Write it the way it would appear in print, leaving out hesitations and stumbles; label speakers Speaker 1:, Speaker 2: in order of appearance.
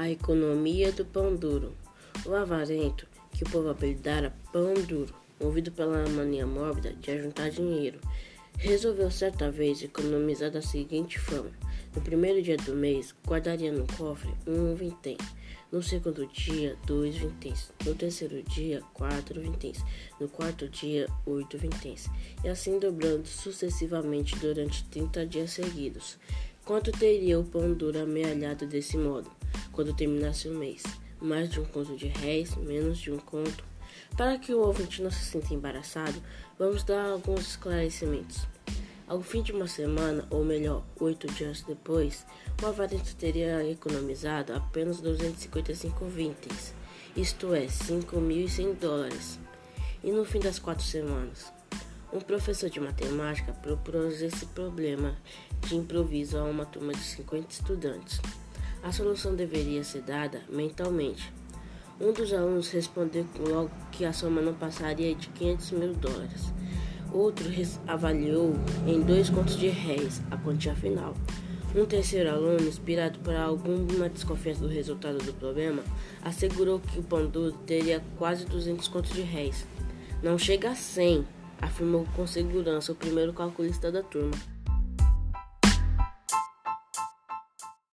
Speaker 1: A economia do pão duro. O avarento, que o povo apelidara pão duro, movido pela mania mórbida de ajuntar dinheiro, resolveu certa vez economizar da seguinte forma: no primeiro dia do mês, guardaria no cofre 1 vintém, no segundo dia 2 vinténs, no terceiro dia 4 vinténs, no quarto dia 8 vinténs, e assim dobrando sucessivamente durante 30 dias seguidos. Quanto teria o pão duro amealhado desse modo, quando terminasse o mês? Mais de 1 conto de réis, menos de 1 conto? Para que o ouvinte não se sinta embaraçado, vamos dar alguns esclarecimentos. Ao fim de uma semana, ou melhor, 8 dias depois, o avarento teria economizado apenas 255 vinténs, isto é, $5.100. E no fim das 4 semanas? Um professor de matemática propôs esse problema de improviso a uma turma de 50 estudantes. A solução deveria ser dada mentalmente. Um dos alunos respondeu logo que a soma não passaria de $500 mil. Outro avaliou em 2 contos de réis a quantia final. Um terceiro aluno, inspirado por alguma desconfiança do resultado do problema, assegurou que o pão duro teria quase 200 contos de réis. Não chega a 100, afirmou com segurança o primeiro calculista da turma.